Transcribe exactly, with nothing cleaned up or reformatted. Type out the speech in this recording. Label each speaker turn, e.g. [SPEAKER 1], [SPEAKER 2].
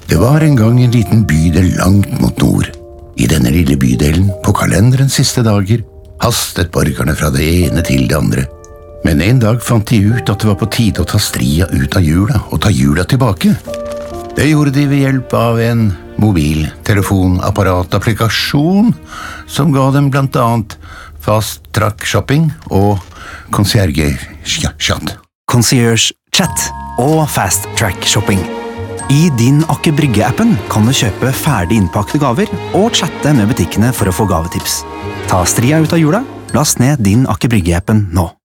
[SPEAKER 1] Det var en gang en liten bydel langt mot nord. I denne lille bydelen, på kalenderens siste dager, hastet borgerne fra det ene til det andre. Men en dag fant de ut at det var på tide å ta stria ut av hjula og ta hjula tilbake. Det gjorde de ved hjelp av en mobil, telefonapparat-applikasjon som ga dem blant annet fast track shopping og concierge-chat.
[SPEAKER 2] Concierge-chat og fast track shopping. I din Aker Brygge-appen kan du kjøpe ferdig innpakkede gaver og chatte med butikkene for å få gavetips. Ta stria ut av hjula, last ned din Aker Brygge-appen nå.